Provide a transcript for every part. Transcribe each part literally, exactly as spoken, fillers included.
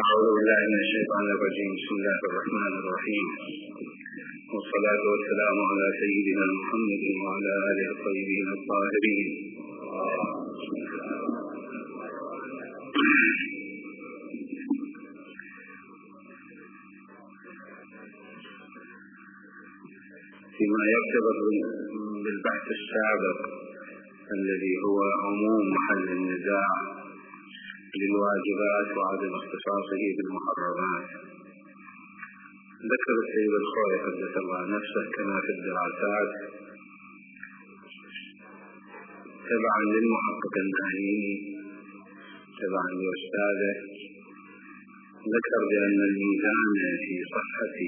أعوذ بالله من الشيطان الرجيم. بسم الله الرحمن الرحيم، والصلاة والسلام على سيدنا محمد وعلى آله الطيبين الطاهرين. فيما يرتبط بالبحث السابق الذي هو عموم محل النزاع للواجبات وعدم اختصاصه بالمحرمات، ذكر السيد الخوئي قدس الله نفسه كما في الدراسات تبعا للمحقق النهائي تبعا لأستاذه، ذكر بأن الميزان في صحة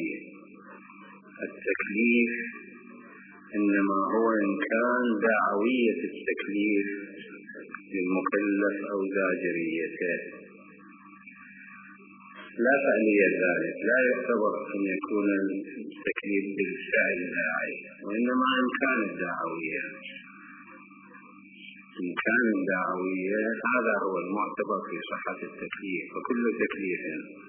التكليف إنما هو إن كان دعوية التكليف للمكلف أو زاجريته، لا فعلية ذلك، لا يعتبر أن يكون التكليف بالفعل داعي، وإنما إن كان الدعوية إن كان الدعوية هذا هو المعتبر في صحة التكليف. وكل تكليف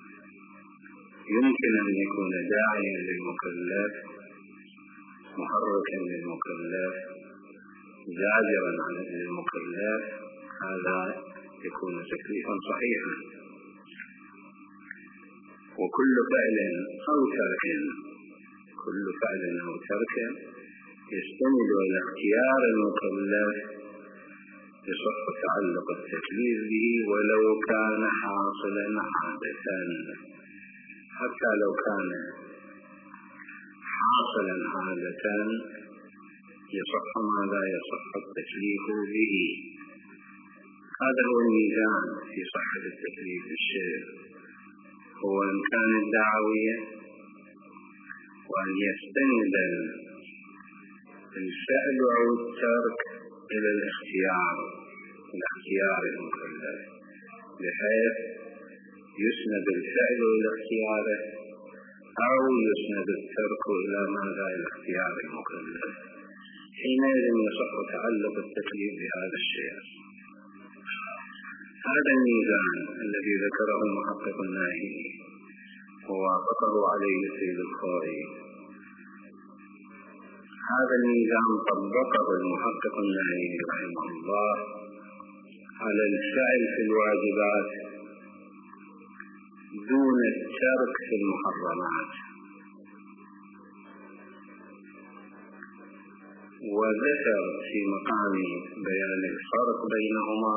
يمكن أن يكون داعيا للمكلف، محركا للمكلف، زاجرا عن المكلف، هذا يكون تكليفا صحيحا. وكل فعل أو ترك كل فعل أو ترك يستند إلى اختيار المكلف يصح تعلق التكليف به ولو كان حاصلا عادة، حتى لو كان حاصلا عادة يصح ما لا يصح التكليف به. هذا هو الميزان في صحة التكليف الشيء، هو إن كان الدعوية، وأن يستند الفعل أو الترك إلى الاختيار إلى اختيار المكلف، بحيث يسند الفعل إلى اختياره أو يسند الترك إلى ماذا إلى اختيار المكلف، حينئذ يصح تعلق التكليف بهذا الشيء. هذا الميزان الذي ذكره المحقق النهائي ووافقه عليه السيد الخوئي، هذا الميزان طبقه المحقق النهائي رحمه الله على الفعل في الواجبات دون الترك في المحرمات، وذكر في مقام بيان الفرق بينهما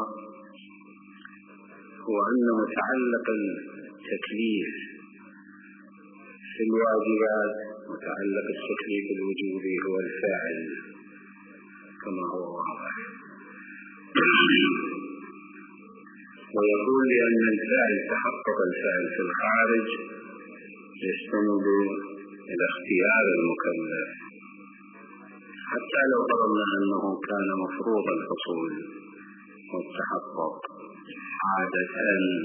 هو أن متعلق التكليف في الواجبات متعلق التكليف الوجوبي هو الفاعل كما هو واضح، ويقول لأن الفاعل تحقق الفاعل في الخارج يستند إلى اختيار المكلف، حتى لو فرضنا أنه كان مفروض الحصول والتحقق عادة،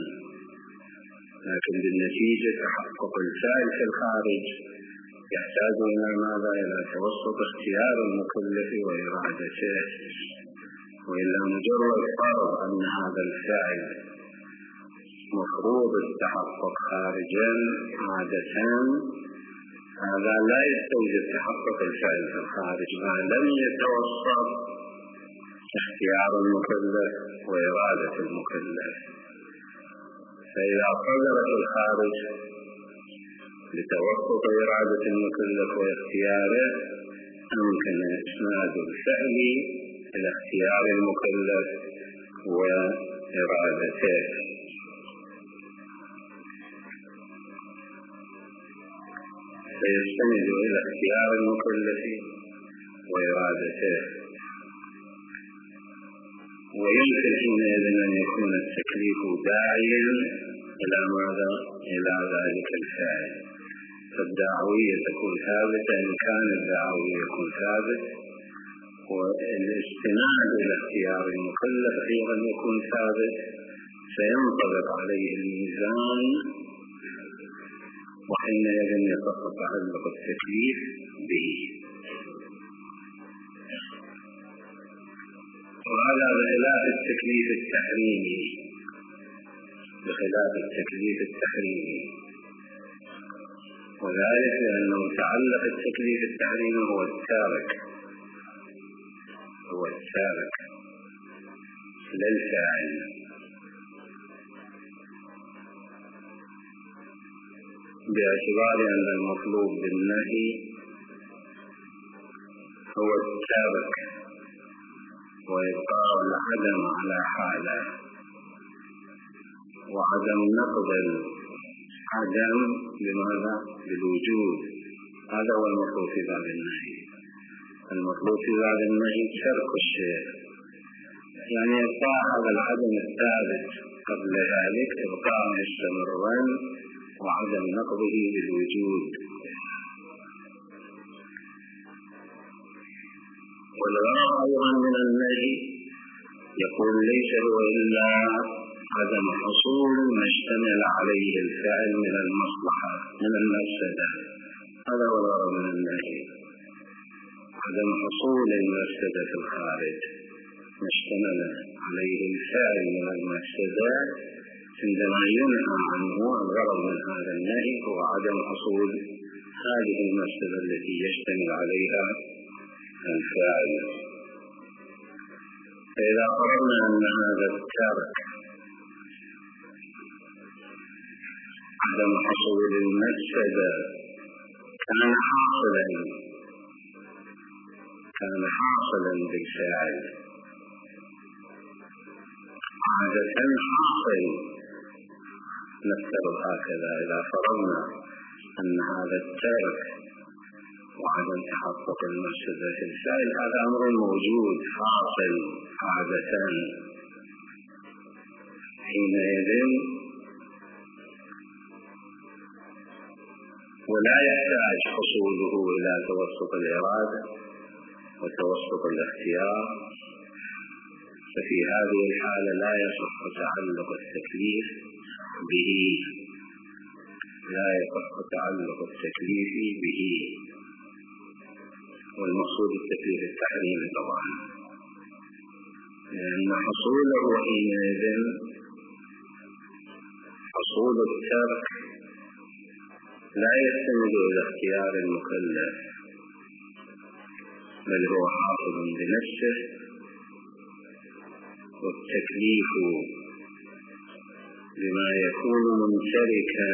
لكن بالنتيجة تحقق الفاعل في الخارج يحتاج إلى ماذا؟ إلى توسط اختيار المكلف وإرادته، وإلا مجرد فرض أن هذا الفاعل مفروض التحقق خارجا عادة هذا لا يستوجب تحقق الفعل في الخارج ما لم يتوسط اختيار المكلف وإرادة المكلف. فإذا قدرت الخارج لتوسط إرادة المكلف واختياره أمكن إسناد الفعل إلى اختيار المكلف وإرادته. فيستند إلى اختيار المكلف وإرادته، ويمكن حينئذ أن يكون التكليف داعيا إلى ماذا؟ إلى ذلك الفاعل. فالدعوية تكون ثابتة إن كان الدعوي يكون ثابت، والاستناد إلى اختيار المكلف أيضا يكون ثابت، فينطبق عليه الميزان، وحينئذ يصح تعلق التكليف به. وهذا بخلاف التكليف التحريمي بخلاف التكليف التحريمي، وذلك لأنه متعلق التكليف التحريمي هو التارك هو التارك لا الفاعل، باعتبار أن المطلوب بالنهي هو التارك وإبقاء العدم على حاله وعدم نقض العدم بماذا؟ بالوجود. هذا هو المطلوب في باب النهي. المطلوب في باب النهي ترك الشيء، يعني إبقاء هذا العدم الثابت قبل ذلك إبقاء مستمرا وعدم نقضه بالوجود. والغرض أيضا من النهي يقول ليس هو إلا عدم حصول ما اشتمل عليه الفعل من المصلحة من المفسدة. هذا هو الغرض من النهي، عدم حصول المفسدة في الخارج، ما اشتمل عليه الفعل من المفسدة. عندما ينهى عنه الغرض من هذا النهي هو عدم حصول هذه المفسدة التي يشتمل عليها الفاعل. فإذا قررنا أن هذا الترك عدم حصول المفسدة كان حاصلا كان حاصلا بالفعل عادة حاصل، نفترض هكذا إذا فرضنا أن هذا الترك وعدم تحقق المفسدة في الفعل هذا أمر موجود حاصل عادة، حينئذ ولا يحتاج حصوله إلى توسط الإرادة وتوسط الاختيار، ففي هذه الحالة لا يصح تعلق التكليف به لا يصح تعلق التكليف به والمقصود التكليف التحريمي طبعا، لأن حصوله حينئذ حصول الترك لا يستند إلى اختيار المكلف، بل هو حاصل بنفسه. والتكليف بما يكون ممتلكا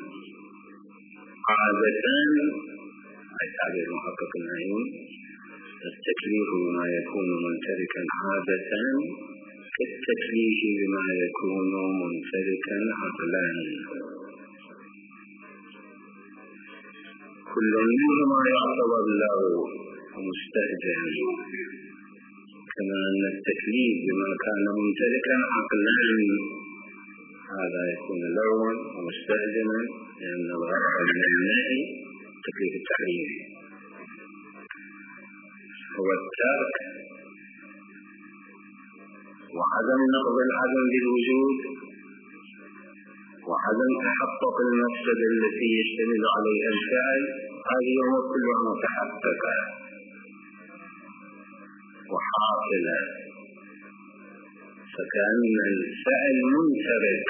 عادة أي تعبير محقق العيون، التكليف بما يكون ممتلكا عادة كالتكليف بما يكون ممتلكا عقلا، كل منهما يعتبر له مستهجن، كما أن التكليف بما كان ممتلكا عقلا هذا يكون لغوا ومستهجنا، لأن الغرض من النهي التكليف التحريمي هو الترك وعدم نقض العدم بالوجود وعدم تحقق المفسدة التي يشتمل عليها الفعل. هذه الأمور كلها متحققة وحاصلة، فكأن الفعل منترك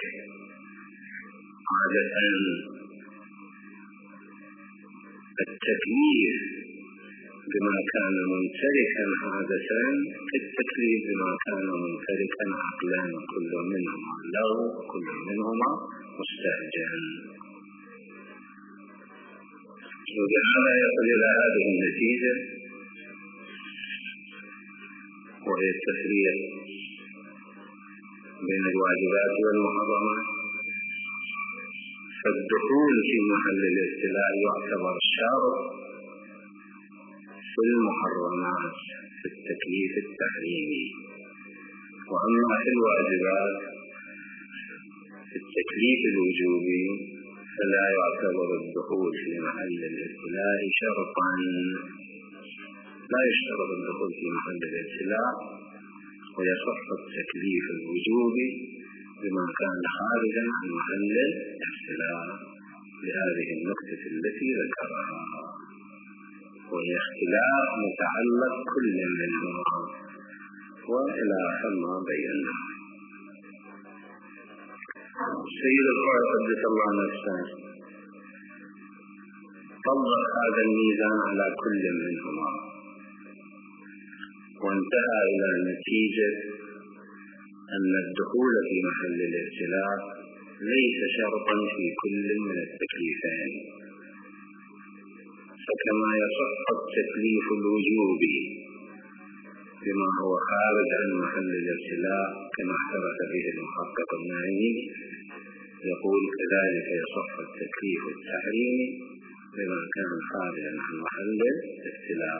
عادة. التكليف بما كان ممتلكا عادة كالتكليف بما كان ممتلكا عقلا، كل منهما له كل منهما مستهجن. وبهذا يصل إلى هذه النتيجة، وهي التفريق بين الواجبات والمحرمات. فالدخول في محل الابتلاء يعتبر شرط في المحرمات في التكليف التحريمي، وأما في الواجبات في التكليف الوجوبي فلا يعتبر الدخول في محل الابتلاء شرطا، لا يشترط الدخول في محل الابتلاء، ويصح التكليف الوجوبي بما كان خارجا عن محل الابتلاء لهذه النقطة التي ذكرها، وهي اختلاف متعلق كل منهما وإلى آخر ما بينا. السيد القائد قدس الله نفسه طبق هذا الميزان على كل منهما وانتهى إلى نتيجة أن الدخول في محل الابتلاء ليس شرطا في كل من التكليفين، فكما يصح التكليف الوجوبي بما هو خارج عن محل الابتلاء كما اعترف به المحقق النعيمي، يقول كذلك يصح التكليف التحريمي بما كان خارجا عن محل الابتلاء.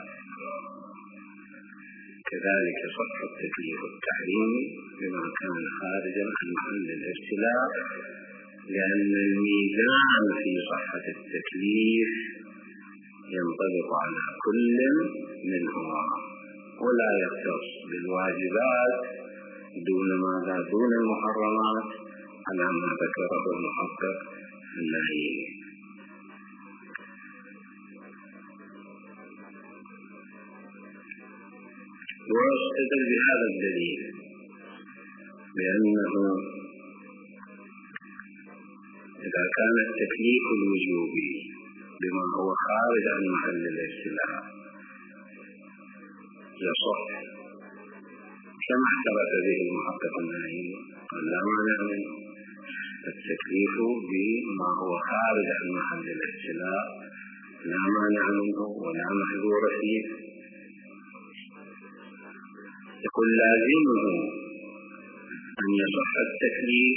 كذلك صح التكليف التحريمي بما كان خارجا عن محل الابتلاء، لأن الميزان في صحة التكليف ينطبق على كل منهما ولا يختص بالواجبات دون ماذا دون المحرمات على ما ذكره المحقق النعيمي. واستدل بهذا الدليل بأنه إذا كان التكليف الوجوبي بما هو خارج عن محل الابتلاء يصح كما اعترف به المحقق النعيمي قال لا مانع منه، التكليف بما هو خارج عن محل الابتلاء لا مانع منه ولا محظور فيه. يقول لازمه أن يصح التكليف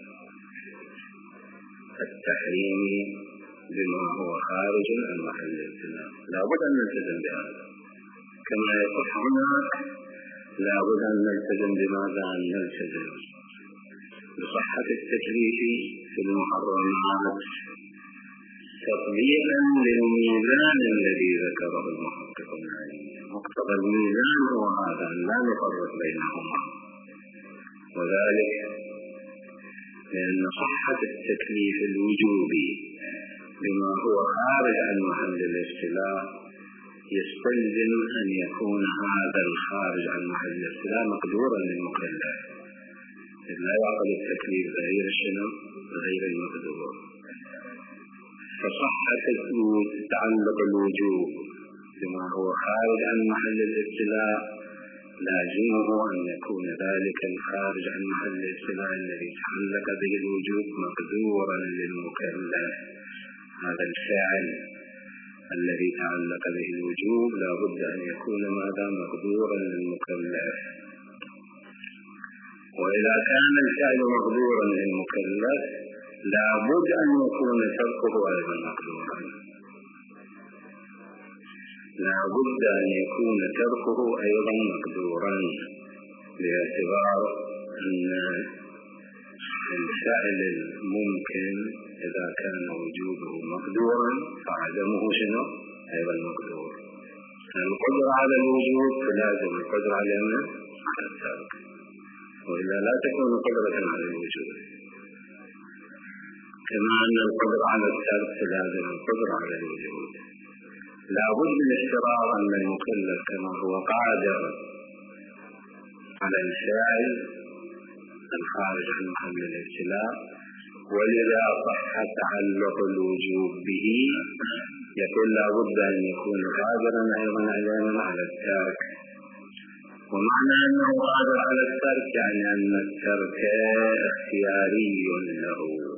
التحريمي بما هو خارج عن محل الابتلاء، لا بد أن نلتزم بهذا كما يصح هناك، لا بد أن نلتزم بماذا أن نلتزم بصحة التكليف في المحرمات تطبيقا للميزان الذي ذكره المحقق النعيمي. مقتضى الميزان هو هذا أن لا نفرق بينهما، وذلك لأن صحة التكليف الوجوبي بما هو خارج عن محل الابتلاء يستلزم أن يكون هذا الخارج عن محل الابتلاء مقدورا للمكلف، إذ لا يعقل التكليف غير الشنو غير المقدور. فصحة تعلق الوجوب بما هو خارج عن محل الابتلاء لازمه أن يكون ذلك الخارج عن محل الابتلاء الذي تعلق به الوجوب مقدورا للمكلف. هذا الفعل الذي تعلق به الوجوب لا بد أن يكون ماذا مقدورا للمكلف، وإذا كان الفعل مقدورا للمكلف لا بد أن يكون تركه أيضا مقدورا، لا بد أن يكون تركه أيضا مقدورا، باعتبار أن الفعل الممكن إذا كان وجوبه مقدورا فعدمه شنو أيضا مقدور. القدرة على الوجوب فلازم القدرة على على الترك، وإلا لا تكون قدرة على الوجوب، كما أن القدرة على الترك فلازم القدرة على الوجوب. لا بد من اشتراط أن المكلف كما هو قادر على الفعل الخارج عن محل الابتلاء، ولذا صح تعلق الوجوب به يقول لا بد أن يكون قادرا أيضا على الترك. ومعنى أنه قادر على الترك يعني أن الترك اختياري له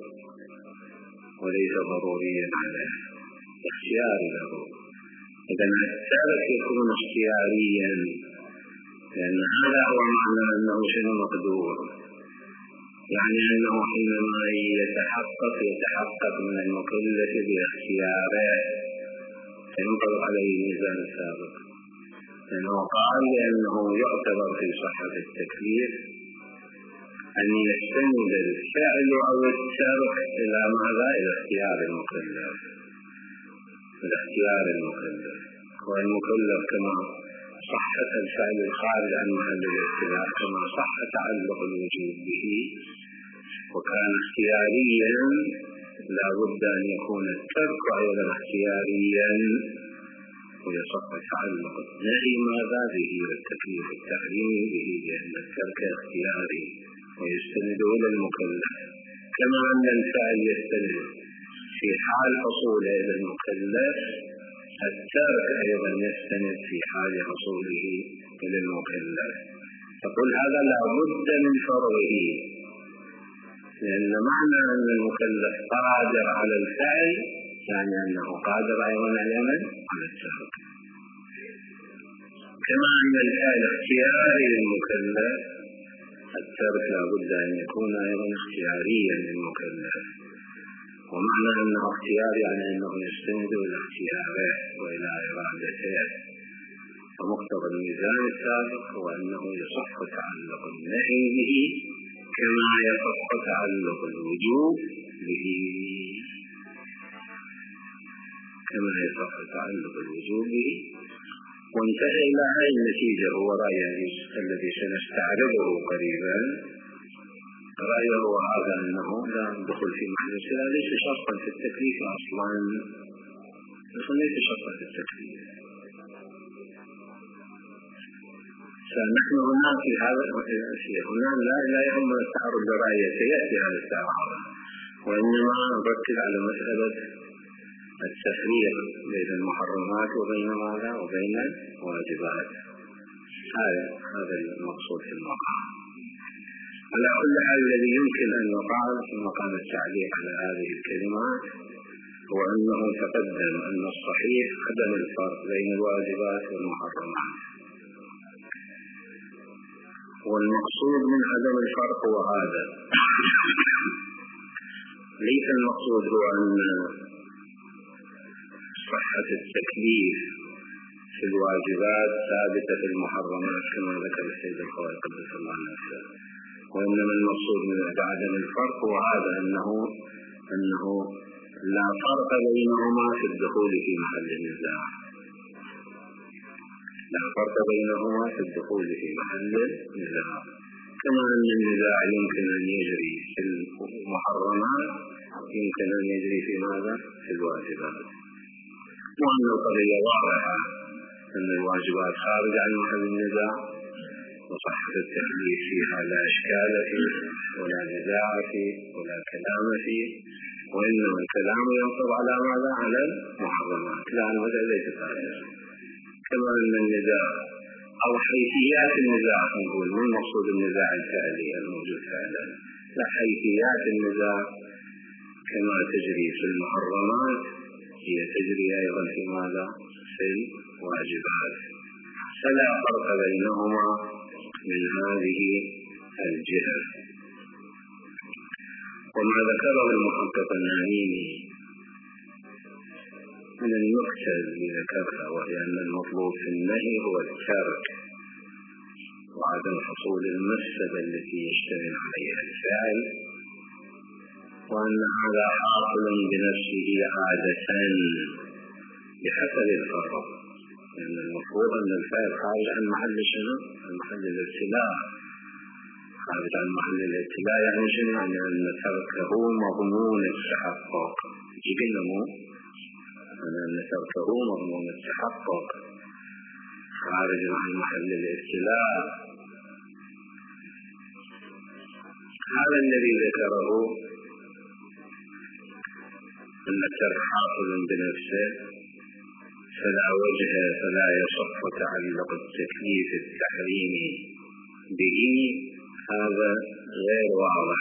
وليس ضروريا عليه، اختياري له. إذن الترك يكون اختياريا، لأن هذا هو معنى أنه شنو مقدور، يعني أنه حينما يتحقق يتحقق من المكلف باختياره ينطبق عليه الميزان السابق، لأنه قال لأنه يعتبر في صحة التكليف أن يستند الفعل أو الترك إلى ماذا؟ إلى اختيار المكلف، إلى اختيار المكلف. والمكلف كما صحة الفعل الخارج عن محل الابتلاء كما صح تعلق الوجوب به وكان اختياريا، لا بد أن يكون الترك أيضا اختياريا، ويصح تعلق النهي ماذا به والتكليف التحريمي به، لأن الترك اختياري ويستند إلى المكلف كما أن الفعل يستلزم في حال حصوله إلى المكلف، الترك أيضا يستند في حال حصوله إلى المكلف. تقول هذا لا بد من فرضه، لأن معنى أن المكلف قادر على الفعل يعني أنه قادر أيضا على الترك. كما أن الفعل اختياري للمكلف، الترك لا بد أن يكون أيضا اختياريا للمكلف. ومعنى أنه اختياري يعني أنه يستند إلى اختياره وإلى إرادته. ومقتضى الميزان السابق هو أنه يصح تعلق النهي به كما يصح تعلق الوجوب به، كما يصح تعلق الوجوب به. وانتهى إلى هذه النتيجة. هو رأيه الذي سنستعرضه قريبا، رأيه هذا أنه لا ندخل في محل الصلاة ليس شرطا في التكليف أصلا، ليس شرطا في التكليف. فنحن هنا في هذا هنا لا لا يهم التعرض لرأيه سيأتي هذا التعرض، وإنما نركز على مسألة التفريق بين المحرمات وبين ماذا وبين الواجبات. هذا هذا المقصود في المقام. على كل حال الذي يمكن أن يقال في مقام التعليق على هذه الكلمات هو أنه تقدم أن الصحيح عدم الفرق بين الواجبات والمحرمات، والمقصود من عدم الفرق هو هذا. ليس المقصود هو أن صحة التكليف في الواجبات ثابتة في المحرمات كما ذكر السيد الخوئي قدس الله نفسه، وإنما المقصود من عدم الفرق هو هذا أنه أنه لا فرق بينهما في الدخول في محل النزاع، لا فرق بينهما في الدخول في محل النزاع. كما أن النزاع يمكن أن يجري في المحرمات يمكن أن يجري في ماذا؟ في الواجبات. وأن القضية واضحة أن الواجبات خارجة عن محل النزاع، وصحة التكليف فيها لا إشكال فيه ولا نزاع فيه ولا كلام فيه، وإنما الكلام ينصب على ماذا؟ على المحرمات، لا المسألة ليست هذه. كما أن النزاع أو حيثيات النزاع، نقول من مقصود النزاع الفعلي الموجود فعلا، لا حيثيات النزاع كما تجري في المحرمات هي تجري أيضا في ماذا؟ في الواجبات، فلا فرق بينهما من هذه الجهة. وما ذكره المحقق النعيمي من النكتة التي ذكرها، وهي أن المطلوب في النهي هو الترك وعدم حصول المفسدة التي يشتمل عليها الفعل، وأن هذا حاصل بنفسه عادة بحسب الفرق، لأن المفروض أن الفعل خارج عن محل شنو؟ عن محل الابتلاء. خارج عن محل الابتلاء يعني شنو؟ يعني أن تركه مضمون التحقق. جبنه أن تركه مضمون التحقق خارج عن محل الابتلاء. هذا الذي ذكره أن الترك حاصل بنفسه، فلا وجه فلا يصح تعلق التكليف التحريمي به، هذا غير واضح،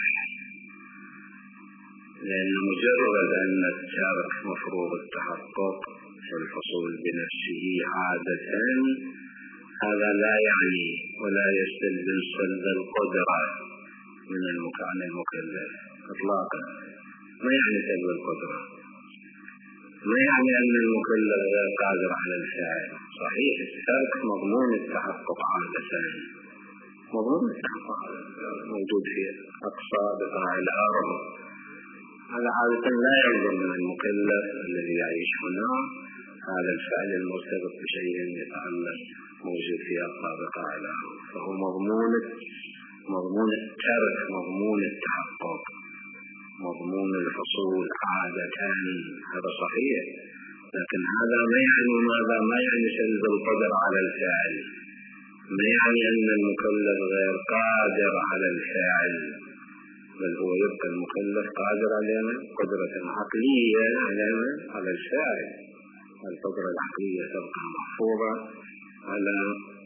لأن مجرد أن الترك مفروض التحقق في الحصول بنفسه عادة، هذا لا يعني ولا يستلزم سلب القدرة من المكلف إطلاقا. ما يعني سلب القدرة؟ ما يعني أن المكلف غير قادر على الفعل. صحيح الترك مضمون التحقق عادة، مضمون التحقق موجود في أقصى بقاع الأرض، هذا عادة لا يلزم من المكلف الذي يعيش هنا هذا الفعل المرتبط بشيء يتعلق موجود في أقصى بقاع الأرض، فهو مضمون مضمون الترك مضمون التحقق مضمون الحصول عادة. هذا صحيح، لكن هذا ما يعني ماذا؟ ما يعني سلب القدر على الفعل، ما يعني أن المكلف غير قادر على الفعل، بل هو يبقى المكلف قادر علينا قدرة عقلية علينا على الفعل. القدرة العقلية تبقى محفوظة على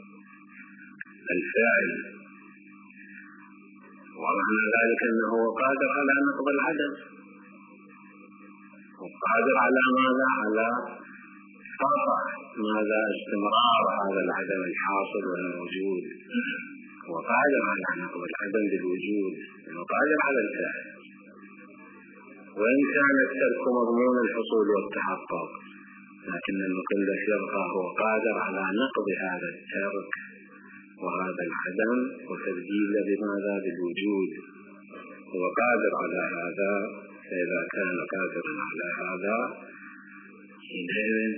الفعل، ومعنى ذلك أنه قادر على نقض العدم، وقادر على ماذا؟ على قطع ماذا؟ استمرار هذا العدم الحاصل والموجود، وقادر على نقض العدم بالوجود، وقادر على الفعل. وإن كان الترك مضمون الحصول والتحقق، لكن المكلف يبقى هو قادر على نقض هذا الترك وهذا العدم وتبديله بماذا؟ بالوجود. هو قادر على هذا، فإذا كان قادرا على هذا حينئذ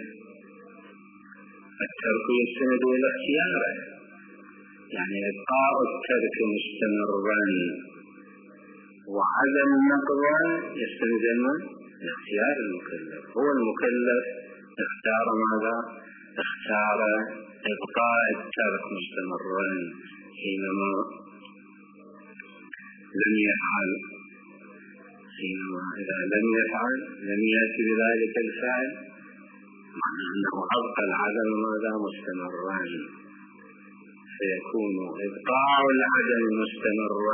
الترك يستند إلى اختياره، يعني إبقاء الترك مستمرا وعدم نقضه يستند إلى اختيار المكلف. هو المكلف اختار ماذا؟ اختار إبقاء الترك مستمرا حينما لم يفعل، حينما إذا لم يفعل لم يأتي بذلك الفعل، معنى أنه أبقى العدم ماذا؟ مستمرا، فيكون إبقاء العدم مستمرا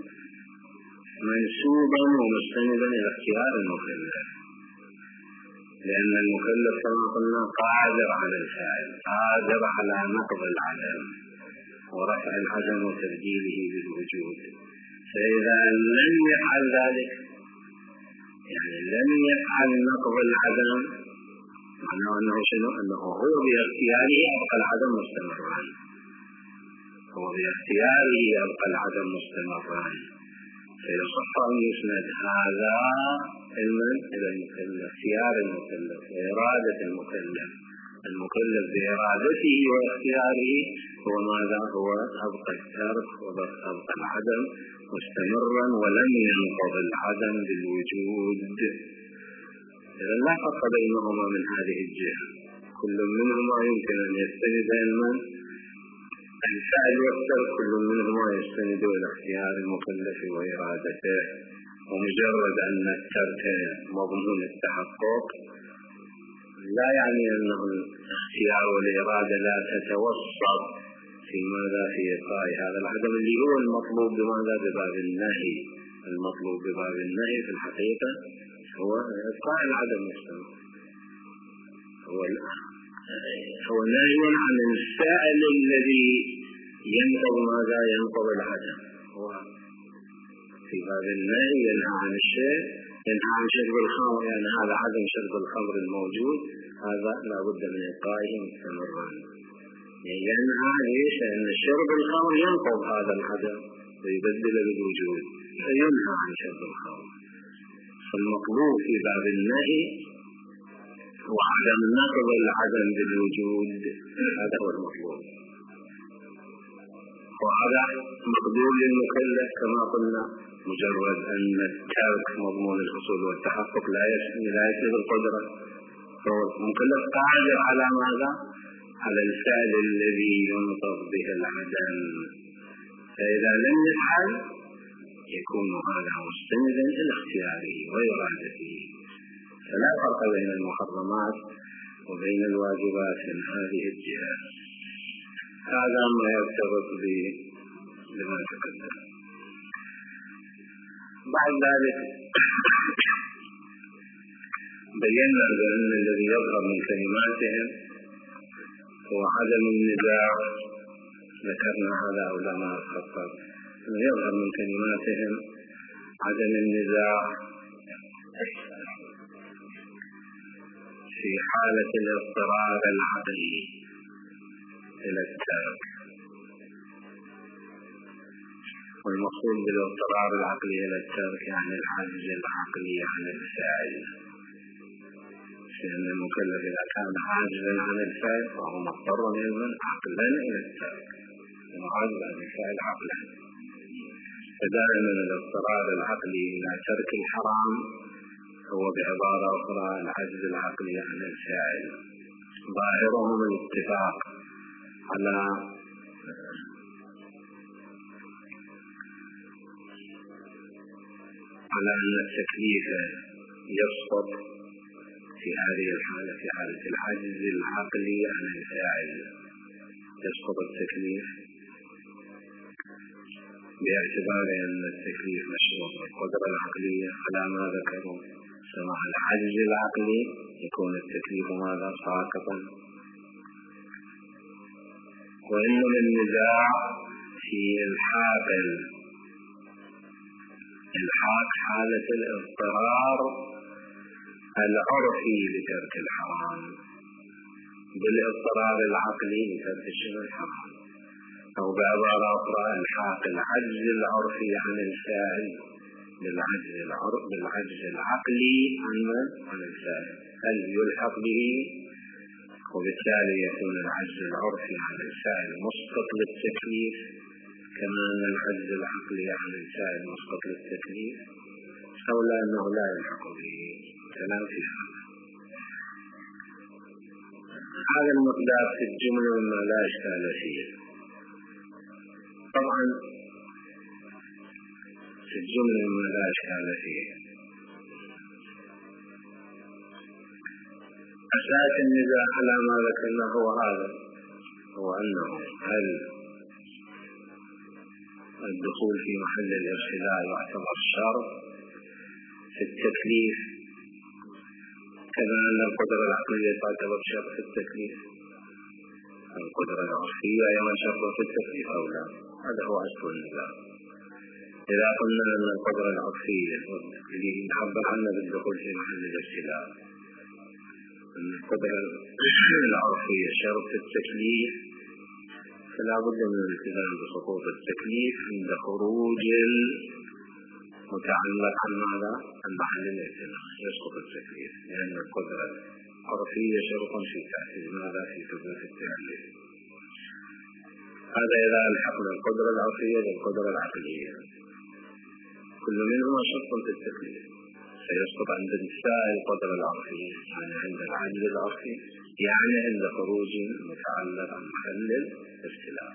منسوبا ومستندا إلى اختيار المكلف، لأن المكلف كما قلنا قادر على الفعل، قادر على نقض العدم ورفع العدم وتبديله بالوجود. فإذا لم يفعل ذلك، يعني لم يفعل نقض العدم، معناه أنه شنو؟ أنه هو باختياره أبقى العدم مستمرا، هو باختياره أبقى العدم مستمرا، فيصح أن يسند هذا علما إلى المكلف، اختيار المكلف وإرادة المكلف. المكلف بإرادته واختياره هو ماذا؟ هو أبقى الترك وأبقى العدم مستمرا ولم ينقض العدم بالوجود. إذا لا فرق بينهما من هذه الجهة، كل منهما يمكن أن يستند علما الفعل والترك، كل منهما يستند إلى اختيار المكلف وإرادته. ومجرد أن الترك مضمون التحقق لا يعني أنه الاختيار والإرادة لا تتوسط في ماذا؟ في إبقاء هذا العدم اللي هو المطلوب بماذا؟ بباب النهي. المطلوب بباب النهي في الحقيقة هو إبقاء العدم مستمر، هو هو نهي عن الفعل الذي ينقض ماذا؟ ينقض العدم. هو في باب النهي ينهى عن الشيء، ينهى عن شرب الخمر، يعني هذا عدم شرب الخمر الموجود هذا لا بد من إبقائه مستمرا. يعني ينهى ليش؟ لأن شرب الخمر ينقض هذا العدم ويبدل بالوجود، فينهى عن شرب الخمر. فالمطلوب في باب النهي هو عدم نقض العدم بالوجود، هذا هو المطلوب، وهذا مقدور للمكلف كما قلنا. مجرد أن الترك مضمون الحصول والتحقق لا يسلب القدرة، هو المكلف قادر على ماذا؟ على الفعل الذي ينقض به العدم، فإذا لم يفعل يكون هذا مستندا إلى اختياره وإرادته. فلا فرق بين المحرمات وبين الواجبات من هذه الجهة. هذا ما يرتبط بما تقدم. بعد ذلك بينا بأن الذي يظهر من كلماتهم هو عدم النزاع، ذكرنا هذا أو لا ما أتخطر، أنه يظهر من كلماتهم عدم النزاع في حالة الاضطرار العقلي إلى الترك. والمقصود بالاضطرار العقلي إلى الترك يعني العجز العقلي عن الفعل، لأن المكلف إذا كان عاجزا عن الفعل فهو مضطر علما عقلا إلى الترك، وعاجز عن الفعل عقلا. فدائما الاضطرار العقلي إلى ترك الحرام هو بعبارة أخرى العجز العقلي عن الفعل. ظاهرهم الاتفاق على على أن التكليف يسقط في هذه الحالة في حالة العجز العقلي عن الفاعل. يسقط التكليف باعتبار أن التكليف مشروط بالقدرة العقلية على ما ذكروا، فمع العجز العقلي يكون التكليف ماذا؟ ساقطا. وإنما النزاع في الحاق الحاق حالة الاضطرار العرفي لترك الحرام بالاضطرار العقلي لترك الشيء الحرام، أو بعبارة أخرى الحاق العجز العرفي عن الفاعل بالعجز العرف بالعجز العقلي عن الفاعل. هل يلحق به؟ وبالتالي يكون العجز العرفي عن الفاعل مسقط للتكليف كما أن العجز العقلي عن الفاعل مسقط للتكليف، أو لا أنه لا يلحق به. كلام في هذا. هذا المقدار في الجملة مما لا إشكال فيه. طبعا في الجملة مما لا إشكال فيه أساس النزاع على ما ذكرنا هو هذا، هو أنه هل الدخول في محل الارتداد يعتبر شرط في التكليف كما أن القدرة العقلية تعتبر شرط في التكليف، القدرة العرفية أيضا شرط في التكليف أو لا. هذا هو أصل النزاع. إذا قلنا أن القدرة العرفية التي نعبر عنها بالدخول في محل الارتداد أن القدرة العرفية شرط في التكليف، فلا بد من الالتزام بسقوط التكليف عند خروج متعلق عن ماذا؟ عن محل الارتداد يسقط التكليف، لأن القدرة العرفية شرط في تأثير ماذا؟ في ثبوت التكليف. هذا إذا الحقنا القدرة العرفية بالقدرة العقلية كل منهما شرط في التكليف، سيسقط عند انتفاء القدرة العرفية يعني عند العجز العرفي، يعني عند خروج متعلق عن محل الارتداد.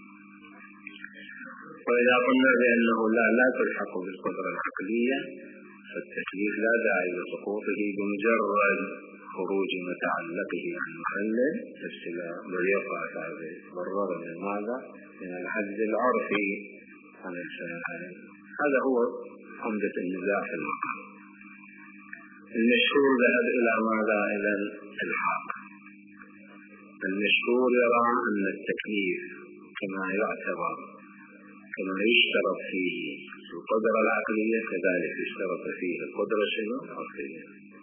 وإذا قلنا بأنه لا لا تلحق بالقدرة العقلية فالتكليف لا داعي لسقوطه بمجرد خروج متعلقه عن محل الارتداد، بل يقع تبرر من ماذا؟ من العجز العرفي عن الفاعل. هذا هو عمدة النزاع في المقام. المشهور ذهب إلى ماذا؟ إلى الإلحاق. المشهور يرى أن التكليف كما يعتبر كما يشترط فيه القدرة العقلية كذلك يشترط فيه القدرة العقلية.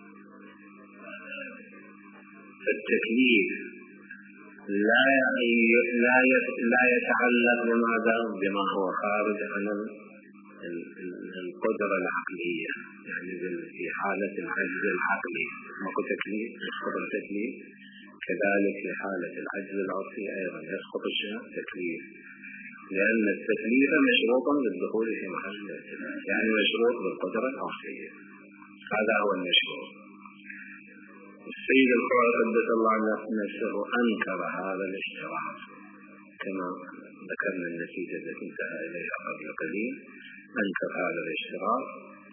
فالتكليف لا لا لا يتعلق بماذا؟ بما هو خارج عن القدرة العقلية، يعني في حالة العجز العقلي ماكو تكليف يسقط التكليف، كذلك في حالة العجز العرفي أيضا يسقط التكليف، لأن التكليف مشروط بالدخول في محل الارتداد، يعني مشروط بالقدرة العقلية. هذا هو المشروط. السيد الخوي قدس الله نفسه أنكر هذا الاشتراط كما ذكرنا النتيجة التي انتهى إليها قبل قليل، أنكر هذا الاشتراط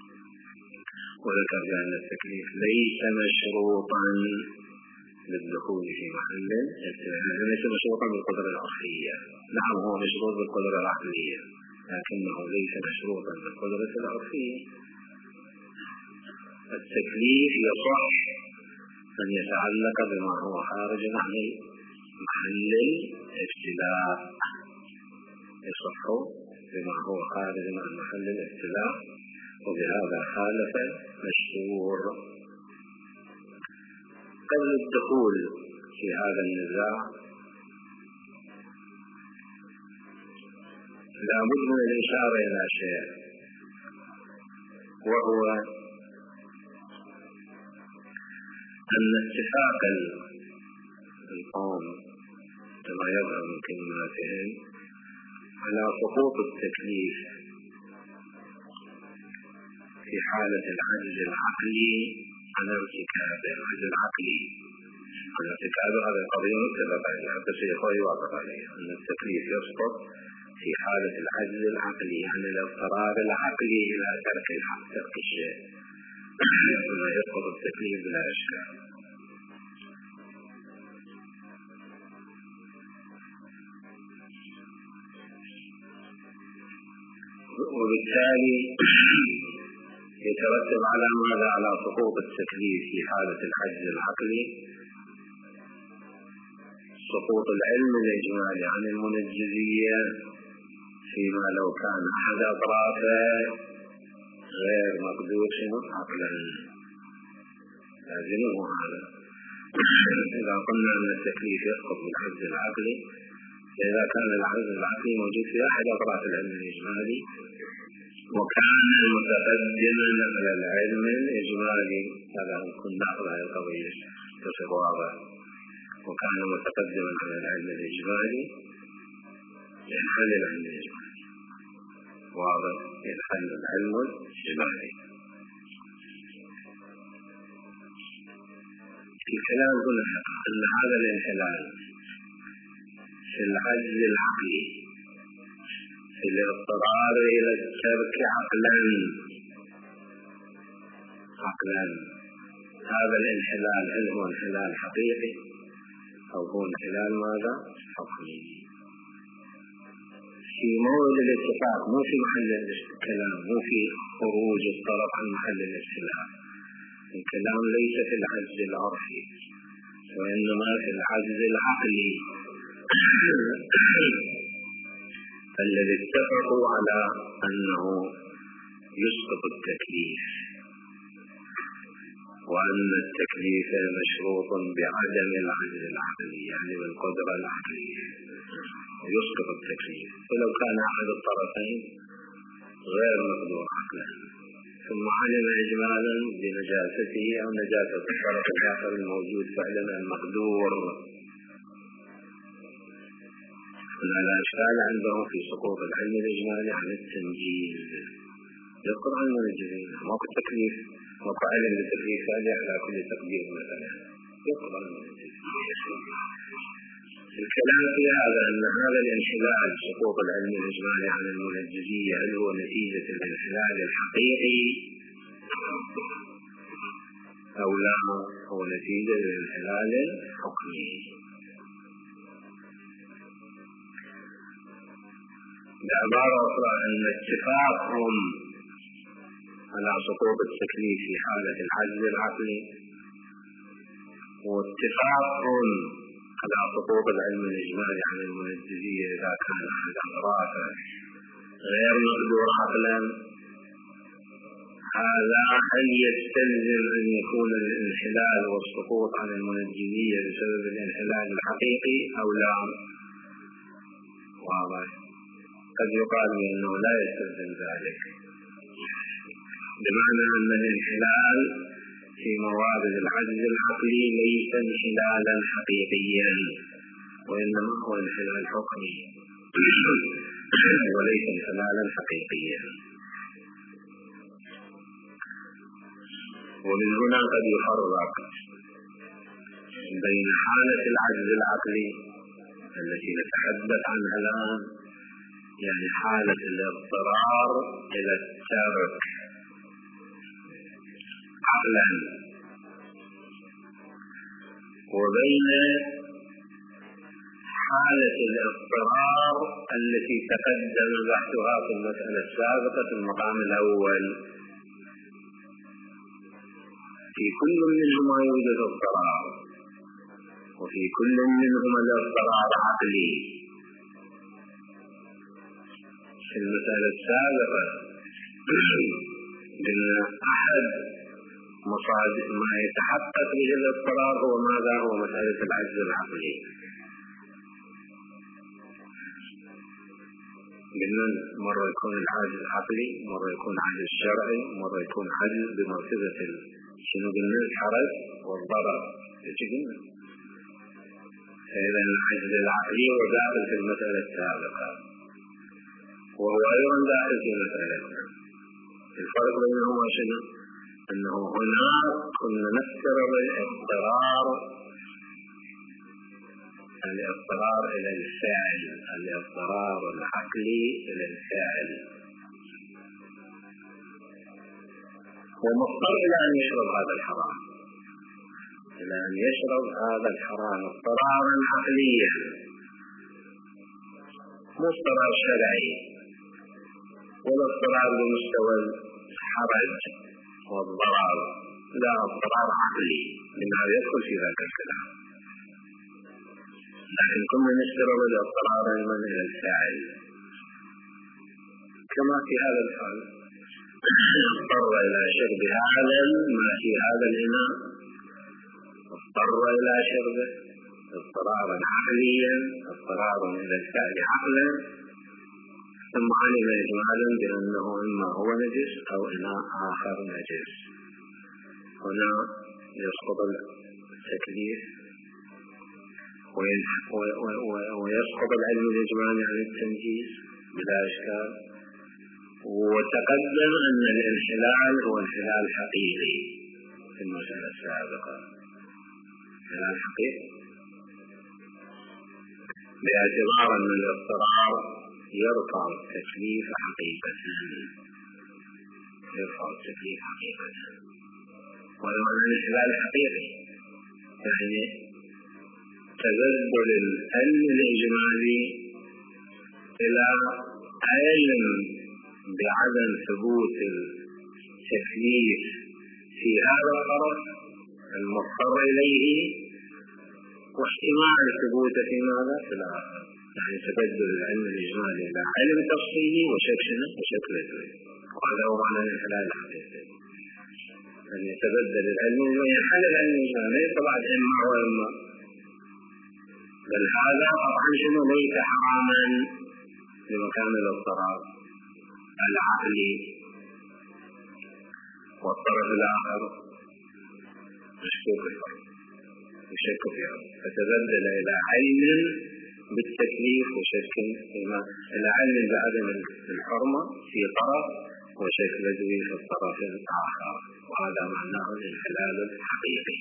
وذكر بأن التكليف ليس مشروطا للدخول في محل الارتداد، ليس مشروطا بالقدرة العقلية. نعم هو مشروط بالقدرة العقلية لكنه ليس مشروطا بالقدرة العقلية. التكليف يصح أن يتعلق بما هو خارج عن محل الارتداد، يصح بما هو خارج عن محل الارتداد، وبهذا خالف مشهور. قبل الدخول في هذا النزاع لا بد من الإشارة إلى شيء، وهو أن اتفاق القوم كما يظهر من كلماتهم على سقوط التكليف في حالة العجز العقلي عن ارتكاب العجز العقلي عن ارتكاب هذا القضية متفق عليها، حتى شيخ يوافق عليها أن التكليف يسقط في حالة العجز العقلي، يعني الاضطرار العقلي إلى ترك الحق ترك الشيء ثم يسقط التكليف بلا إشكال. وبالتالي يترتب على ماذا؟ على سقوط التكليف في حالة العجز العقلي سقوط العلم الإجمالي عن المنجزية فيما لو كان أحد أطرافه غير مقدور شنو عقلا. لازم هو هذا. إذا قلنا أن التكليف يسقط بالعجز العقلي، إذا كان العجز العقلي موجود في أحد أطراف العلم الإجمالي وكان متقدما على العلم الإجمالي، هذا نكون نأخذ هذه القضية تصير واضح، وكان متقدما على العلم الإجمالي ينحل العلم الإجمالي، واضح، ينحل العلم الإجمالي. الكلام هنا أن هذا الانحلال في العجز العقلي في الاضطرار إلى الترك عقلا عقلا هذا الانحلال هل هو انحلال حقيقي أو هو انحلال ماذا؟ حقيقي. في موعد الاتفاق، مو في محل الكلام، مو في خروج الطرف عن محل الاختلاف. الكلام ليس في العجز العرفي وإنما في العجز العقلي الذي اتفقوا على أنه يسقط التكليف، وأن التكليف مشروط بعدم العجز العقلي، يعني بالقدرة العقلية يسقط التكليف. ولو كان أحد الطرفين غير مقدور عقلا ثم علم إجمالا بنجاسته أو نجاسة الطرف الآخر الموجود فعلا المقدور، لا إشكال عنده في سقوط العلم الإجمالي عن التنجيز. يسقط عن المنجزين، موقع التكليف موقع علم التكليف هذا على كل تقدير مثلا يسقط عن المنجزين. الكلام في هذا أن هذا الانحلال سقوط العلم الإجمالي عن المنجزية هل هو نتيجة الانحلال الحقيقي أو لا هو نتيجة الانحلال الحكمي. بعبارة أخرى أن اتفاقهم على سقوط التكليف في حالة العجز العقلي واتفاقهم على سقوط العلم الإجمالي عن المنجزية إذا كان أحد أطرافه غير مقدور عقلا، هذا هل يستلزم أن يكون الانحلال والسقوط عن المنجزية بسبب الانحلال الحقيقي أو لا؟ واضح. قد يقال بأنه لا يستلزم ذلك، بمعنى أن الانحلال في موارد العجز العقلي ليس انحلالا حقيقيا وإنما هو انحلال حكمي وليس انحلالا حقيقيا. ومن هنا قد يفرق بين حالة العجز العقلي التي نتحدث عنها الآن، يعني حالة الاضطرار إلى الترك عقلا، وبين حالة الاضطرار التي تقدم بحثها في المسألة السابقة في المقام الأول. في كل منهما يوجد اضطرار، وفي كل منهما الاضطرار عقلي. في المسألة السابقة قلنا أحد مصادر ما يتحقق به الاضطرار هو ماذا؟ هو مسألة العجز العقلي. قلنا مرة يكون العجز العقلي، مرة يكون عجز شرعي، مرة يكون عجز بمرتبة شنو قلنا؟ الحرج والضرر. قلنا إذا العجز العقلي هو داخل في المسألة السابقة وهو أيضا داخل في مسألتنا. الفرق بينهما شنو؟ أنه هنا كنا نفترض الاضطرار الاضطرار إلى الفعل، الاضطرار العقلي إلى الفعل. ومضطر إلى أن يشرب هذا الحرام، إلى أن يشرب هذا الحرام اضطرارا عقليا، مو اضطرار شرعي ولا اضطرار بمستوى الحرج والضرر، لا، اضطرار عقلي، لما يدخل في ذاك الكلام. لكن كنا نشترط الاضطرار أيضا إلى الفاعل، كما في هذا الحال اضطر إلى شرب هذا ما في هذا الإناء، اضطر إلى شربه اضطرارا عقليا، اضطرارا إلى الفعل عقلا، ثم علم إجمالا بأنه إما هو نجس أو إناء آخر نجس. هنا يسقط التكليف ويسقط العلم الإجمالي عن التنجيز بلا إشكال. وتقدم أن الانحلال هو انحلال حقيقي في المسألة السابقة، انحلال حقيقي باعتبار أن الاضطرار يرفع التكليف حقيقة، يرفع التكليف حقيقة. ولو أن الانحلال حقيقي يعني تبدل العلم الإجمالي إلى علم بعدم ثبوت التكليف في هذا الطرف المضطر إليه، واحتمال ثبوته في ماذا في الآخر، يعني تبدل العلم الإجمالي إلى علم تفصيلي وشكل وشكل وهذا هو معنى الانحلال الحقيقي، أن يتبدل العلم وينحل العلم الإجمالي طبعا إما وإما. بل هذا طبعا شنو ليس حراما لمكان الاضطرار العقلي، والطرف الآخر مشكوك يشك فيه، فتبدل إلى علم بالتكليف وشك فيما إلى علم بعدم الحرمة في طرف وشك لدوي في الطرف الآخر، وهذا معناه الانحلال الحقيقي.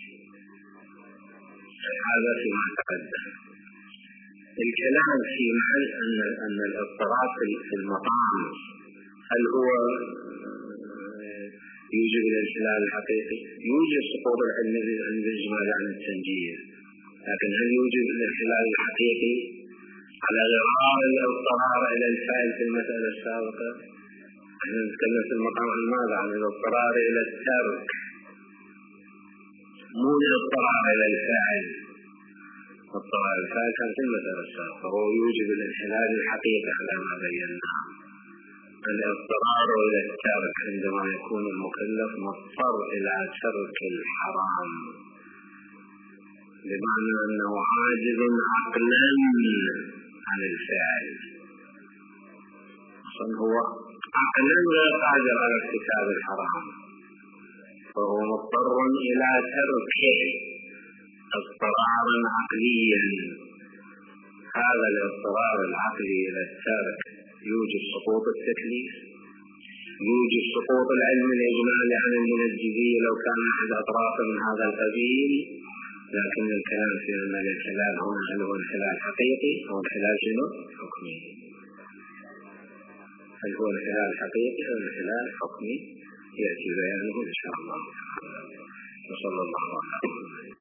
هذا فيما تقدم. الكلام في محل أن أن الاضطراب في المطعم هل هو يوجب الانحلال الحقيقي؟ يوجب سقوط العلم الإجمالي عن التنجيز، لكن هل يوجب الانحلال الحقيقي على غرار الاضطرار إلى الفعل في المسألة السابقة؟ نحن نتكلم في المطعم عن ماذا؟ عن الاضطرار إلى الترك، مو الاضطرار إلى الفعل. الاضطرار إلى الفعل كان في المسألة السابقة، وهو يوجب الانحلال الحقيقي على ما بينا. الاضطرار إلى الترك عندما يكون المكلف مضطر إلى ترك الحرام، بمعنى أنه عاجز عقلا عن الفعل، أصلا هو عقلا لا قادر على ارتكاب الحرام، فهو مضطر إلى تركه اضطرارا عقليا. هذا الاضطرار العقلي إلى الترك يوجب سقوط التكليف، يوجب سقوط العلم الإجمالي عن المنجزية لو كان أحد أطراف من هذا القبيل. لكن الكلام في أن الانحلال هنا هل هو انحلال حقيقي أو انحلال شنو؟ حكمي. هل هو انحلال حقيقي أو انحلال حكمي؟ يأتي بيانه إن شاء الله. وصلى الله عليه وسلم.